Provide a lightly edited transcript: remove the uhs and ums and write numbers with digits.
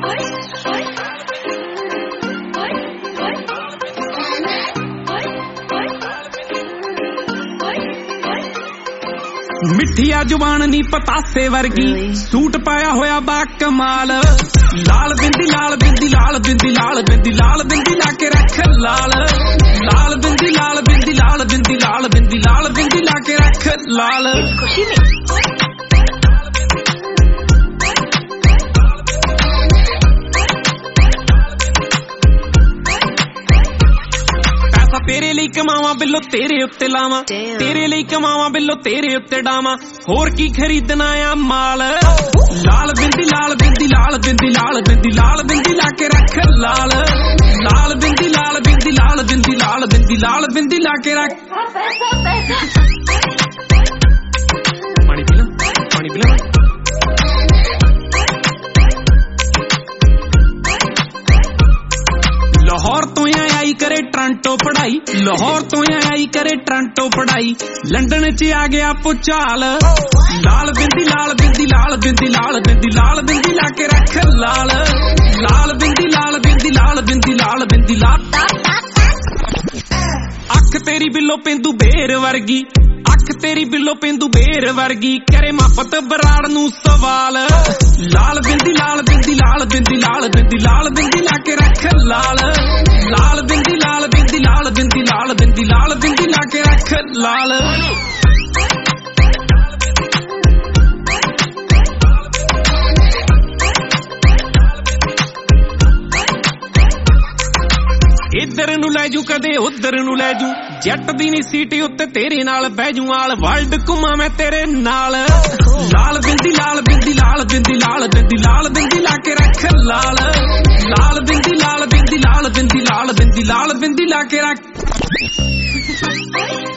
मिठिया जुबान नी पतासे वर्गी सूट पाया होया बा कमाल लाल बिंदी लाल बिंदी लाल बिंदी लाल बिंदी लाल बिंदी लाके रख लाल लाल बिंदी लाल बिंदी लाल बिंदी लाल बिंदी लाल बिंदी लाके रख लाल खुशी में तेरे लिए कमावा बिल्लो तेरे उत्ते लावा तेरे लिए कमावा बिल्लो तेरे उत्ते डावा होर की खरीदना आ माल लाल बिंदी लाल बिंदी लाल बिंदी लाल बिंदी लाल बिंदी लाके रख लाल लाल बिंदी लाल बिंदी लाल बिंदी लाल बिंदी लाल बिंदी लाके रख पानी पीला लाहौर तो आई करे टोरंटो पढ़ाई लाहौर तो आई करे टोरंटो पढ़ाई लंदन च आ गया पुचाल लाल बिंदी लाल बिंदी लाल बिंदी लाल बिंदी लाल बिंदी लाके रख लाल लाल बिंदी लाल बिंदी लाल बिंदी लाल बिंदी लाल अख तेरी बिल्लो पेंदू बेर वर्गी अख तेरी बिल्लो पेंदू बेर वर्गी करे मापत बराड़ नू सवाल लाल बिंदी लाल बिंदी लाल बिंदी लाल बिंदी लाल बिंदी लाके रख लाल लाल बिंदी लाल बिंदी लाल बिंदी लाल बिंदी लाल बिंदी लाके रख लाल इधर नू लै जू कदे उधर नू लै जू जट दी नी सीटी उत्ते तेरे नाल बह जू आल वर्ल्ड घुमा मैं तेरे नाल लाल बिंदी लाल बिंदी लाल बिंदी लाल बिंदी लाल बिंदी लाके रख लाल लाल बिंदी लाल बिंदी लाल बिंदी लाल बिंदी लाल बिंदी लाके रख